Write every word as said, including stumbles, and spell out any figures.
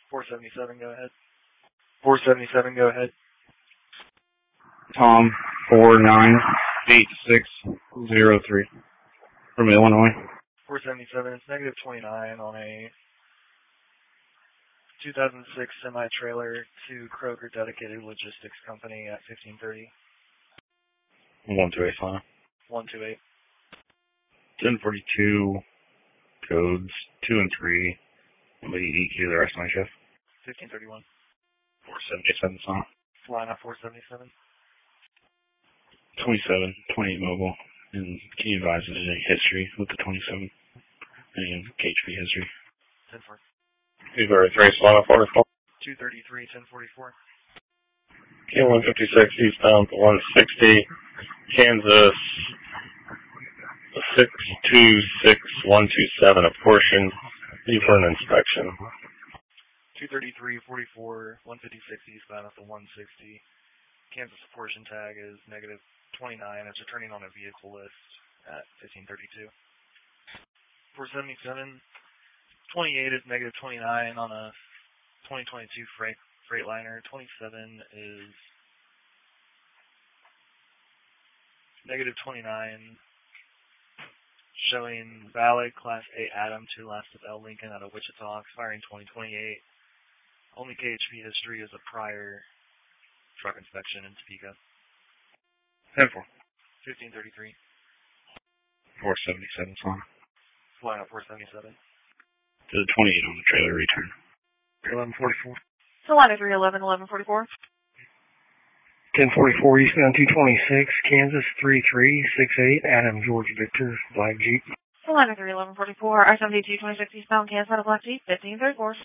four seventy-seven, go ahead. four seventy-seven, go ahead. Tom, four nine eight six zero three from Illinois. four seventy-seven, it's negative twenty-nine on a two thousand six semi-trailer to Kroger Dedicated Logistics Company at fifteen thirty. one two eight, final. one two eight. ten forty-two, codes two and three. Somebody E Q the rest of my shift. fifteen thirty-one. four seventy-seven, final. Line up four seventy-seven. twenty-seven, twenty-eight mobile. And can you advise if there's any history with the twenty-seven? And K H P history. ten four. two thirty-three, line up forty-four. two thirty-three, ten forty-four. K one fifty-six, eastbound one sixty, Kansas six two six one two seven, a portion, due for an inspection. two thirty-three, forty-four, one fifty-six eastbound at the one sixty. Kansas portion tag is negative twenty-nine. It's returning on a vehicle list at fifteen thirty-two. four seventy-seven, twenty-eight is negative twenty-nine on a twenty twenty-two freight Freightliner. twenty-seven is negative twenty-nine, showing valid Class A Adam to last of L Lincoln out of Wichita, expiring twenty twenty-eight. Only K H P history is a prior truck inspection in Topeka. ten four. fifteen thirty-three. four seventy-seven, final. Line up four seventy-seven. To the twenty-eight on the trailer return. eleven forty-four. So line three eleven, eleven forty-four. ten forty-four eastbound two twenty-six, Kansas three three six eight, Adam George Victor, Black Jeep. So line three eleven forty-four, I seventy-two twenty-six eastbound, Kansas, out of Black Jeep, fifteen thirty-four.